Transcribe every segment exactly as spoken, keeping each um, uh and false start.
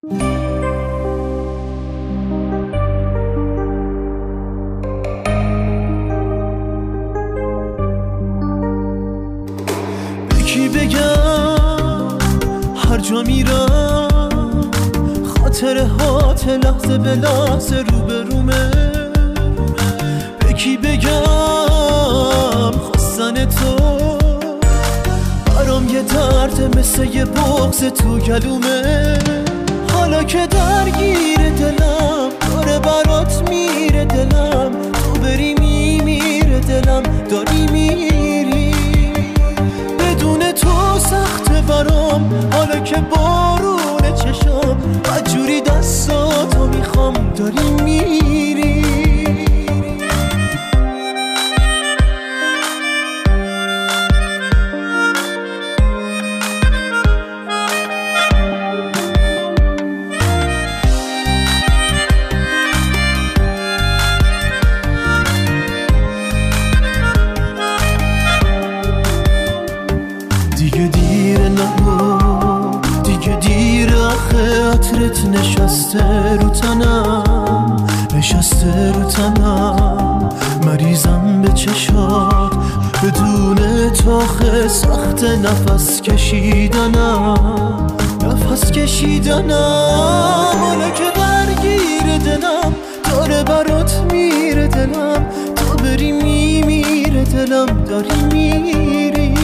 به کی بگم هر جا میرم خاطرهات لحظه به لحظه روبرومه. به کی بگم خواستن تو برام یه درد مثل یه بغض تو گلومه. حالا که درگیر دلم داره برات میره دلم، تو بری میمیره دلم داری میری. بدون تو سخته برام حالا که بارونه چشام، بدجوری دستاتو میخوام داری میری. دیگه دیره نهو دیگه دیره، آخه عطرت نشسته رو تنم نشسته رو تنم. مریضم به چشات بدون تو، آخه سخت نفس کشیدنم نفس کشیدنم. حالا که درگیر دلم داره برات میره دلم، تو بری میمیره دلم داری میری.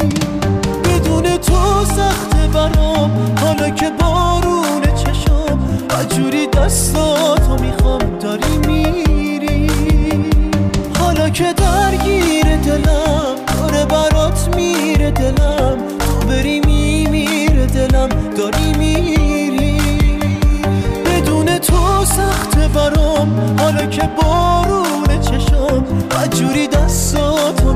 تو سخته برام حالا که بارونه چشام، بدجوری دستاتو میخوام داری میری. حالا که درگیر دلم داره برات میره دلم، تو بری میمیره دلم داری میری. بدون تو سخته برام حالا که بارونه چشام، بدجوری دستاتو